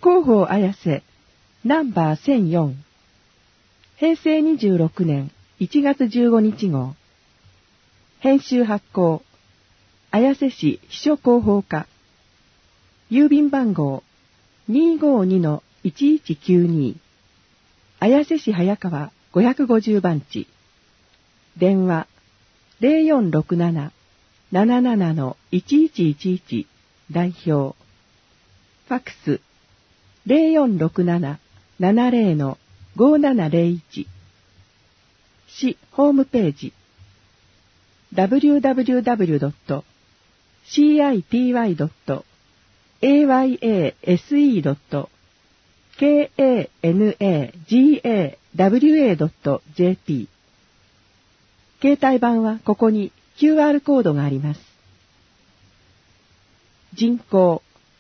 広報綾瀬ナンバー1004平成26年1月15日号編集発行綾瀬市秘書広報課郵便番号 252-1192 綾瀬市早川550番地電話 0467-77-1111 代表ファックス 0467-70-5701 市ホームページ www.city-.ayasagawa.jp 携帯版はここに QR コードがあります。人口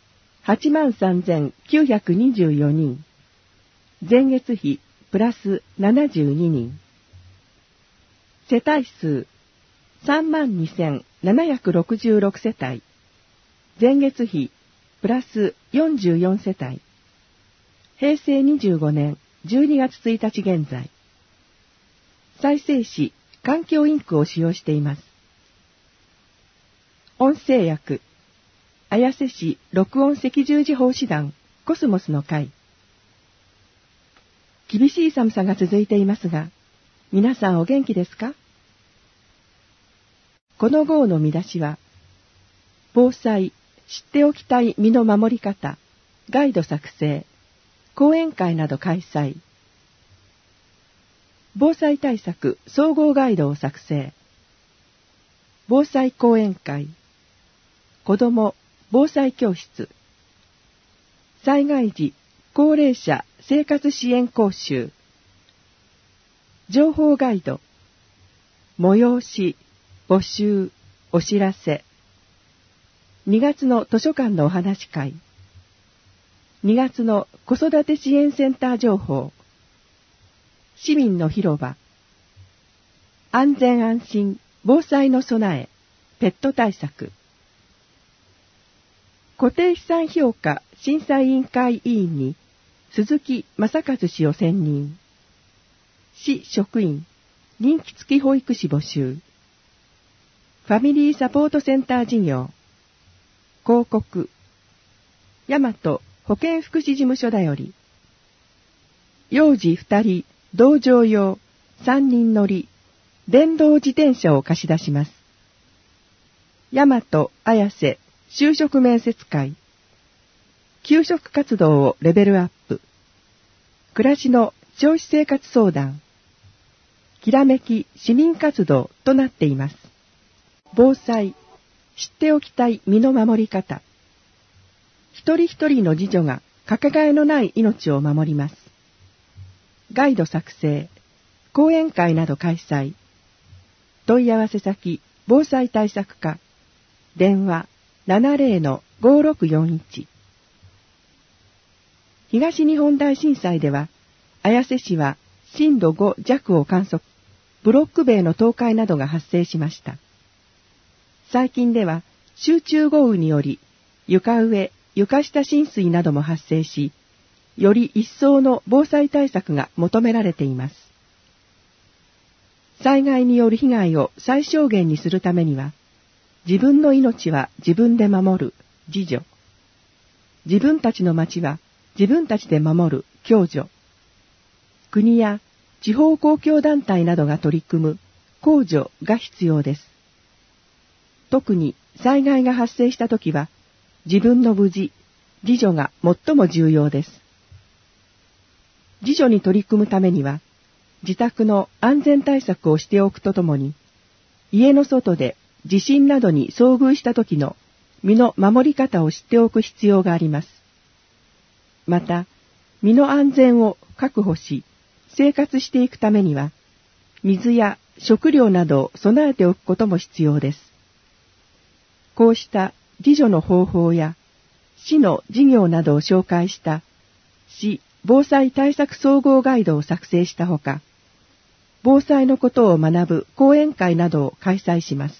83,924 人。前月比プラス72人。世帯数 32,766 世帯。前月比プラス44世帯。平成25年12月1日現在。再生紙環境インクを使用しています。音声訳綾瀬市録音赤十字奉仕団コスモスの会。厳しい寒さが続いていますが、皆さんお元気ですか？この号の見出しは、防災、知っておきたい身の守り方、ガイド作成、講演会など開催。防災対策総合ガイドを作成。防災講演会。子ども防災教室。災害時高齢者生活支援講習。情報ガイド。催し、募集、お知らせ。2月の図書館のお話会。2月の子育て支援センター情報。市民の広場。安全安心防災の備えペット対策。固定資産評価審査委員会委員に鈴木正和氏を選任。市職員任期付き保育士募集。ファミリーサポートセンター事業。広告大和保健福祉事務所だより。幼児2人同乗用3人乗り電動自転車を貸し出します。大和綾瀬就職面接会。給食活動をレベルアップ。暮らしの消費生活相談。きらめき市民活動となっています。防災、知っておきたい身の守り方。一人一人の自助がかけがえのない命を守ります。ガイド作成、講演会など開催。問い合わせ先、防災対策課。電話 70-5641。東日本大震災では、綾瀬市は震度5弱を観測、ブロック塀の倒壊などが発生しました。最近では、集中豪雨により、床上、床下浸水なども発生し、より一層の防災対策が求められています。災害による被害を最小限にするためには、自分の命は自分で守る自助、自分たちの町は自分たちで守る共助、国や地方公共団体などが取り組む公助が必要です。特に災害が発生したときは、自分の無事、自助が最も重要です。自助に取り組むためには、自宅の安全対策をしておくとともに、家の外で地震などに遭遇した時の身の守り方を知っておく必要があります。また、身の安全を確保し、生活していくためには、水や食料などを備えておくことも必要です。こうした自助の方法や、市の事業などを紹介した市防災対策総合ガイドを作成したほか、防災のことを学ぶ講演会などを開催します。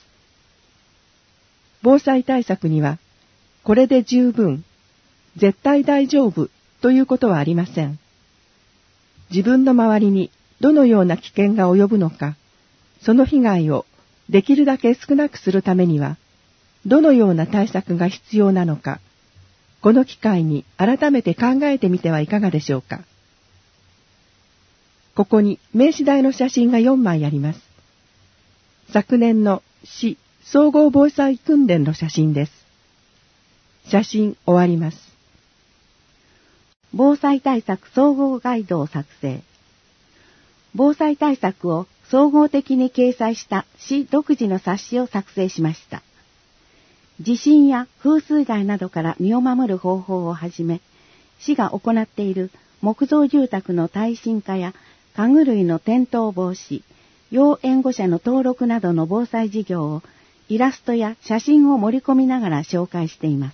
防災対策には、これで十分、絶対大丈夫ということはありません。自分の周りにどのような危険が及ぶのか、その被害をできるだけ少なくするためには、どのような対策が必要なのか、この機会に改めて考えてみてはいかがでしょうか。ここに名刺台の写真が4枚あります。昨年の市総合防災訓練の写真です。写真終わります。 防災対策総合ガイドを作成。防災対策を総合的に掲載した市独自の冊子を作成しました。地震や風水害などから身を守る方法をはじめ、市が行っている木造住宅の耐震化や家具類の転倒防止、要援護者の登録などの防災事業をイラストや写真を盛り込みながら紹介しています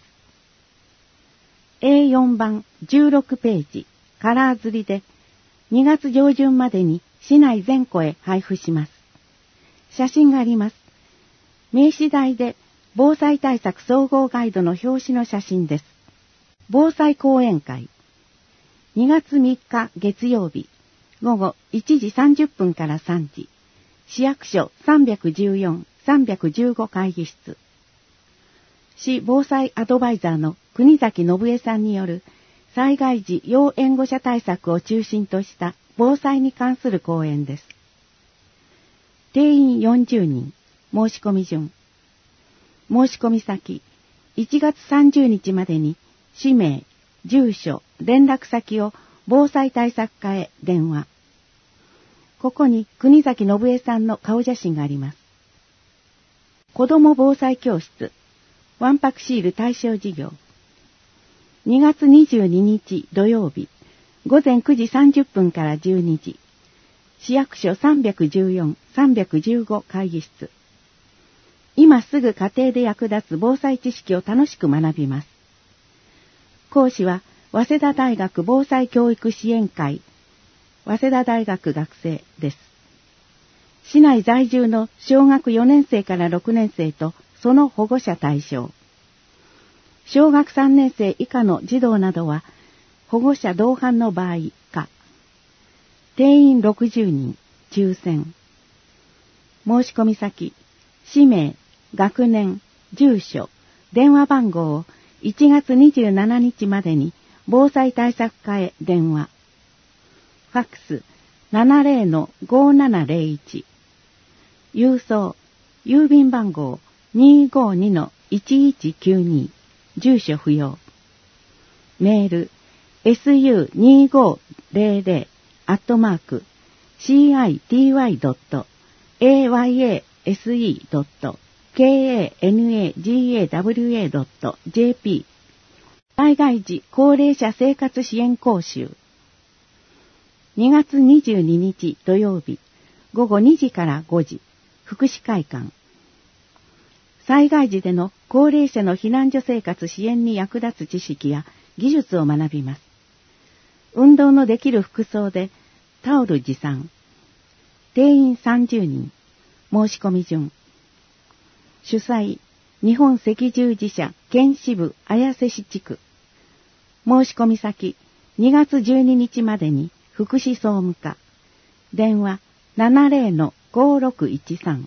。A4 版16ページカラー刷りで2月上旬までに市内全戸へ配布します。写真があります。名刺台で防災対策総合ガイドの表紙の写真です。防災講演会。2月3日月曜日午後1時30分から3時。市役所314、315会議室。市防災アドバイザーの国崎信江さんによる災害時要援護者対策を中心とした防災に関する講演です。定員40人、申し込み順。申し込み先、1月30日までに氏名、住所、連絡先を防災対策課へ電話。ここに国崎信江さんの顔写真があります。子ども防災教室、わんぱくシール対象事業。2月22日土曜日、午前9時30分から12時。市役所314、315会議室。今すぐ家庭で役立つ防災知識を楽しく学びます。講師は、早稲田大学防災教育支援会、早稲田大学学生です。市内在住の小学4年生から6年生とその保護者対象。小学3年生以下の児童などは保護者同伴の場合か。定員60人、抽選。申し込み先、氏名、学年、住所、電話番号を1月27日までに防災対策課へ電話。ファックス 70-5701。郵送、郵便番号 252-1192。住所不要。メール、su25-city.ayase.kanagawa.jp 災害時高齢者生活支援講習。2月22日土曜日午後2時から5時福祉会館。災害時での高齢者の避難所生活支援に役立つ知識や技術を学びます。運動のできる服装でタオル持参。定員30人。申し込み順。主催、日本赤十字社県支部綾瀬市地区。申し込み先、2月12日までに福祉総務課。電話 70-5613。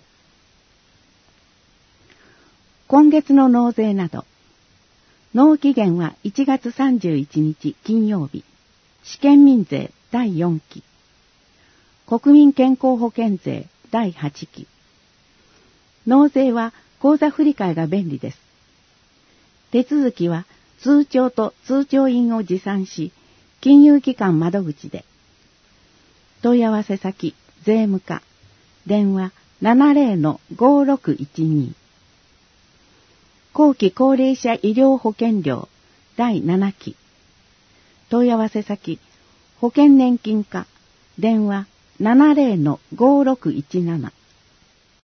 今月の納税など。納期限は1月31日金曜日。試験民税第4期。国民健康保険税第8期。納税は口座振替が便利です。手続きは通帳と通帳印を持参し、金融機関窓口で。問い合わせ先、税務課。電話 70-5612。後期高齢者医療保険料第7期。問い合わせ先、保険年金課。電話 70-5617。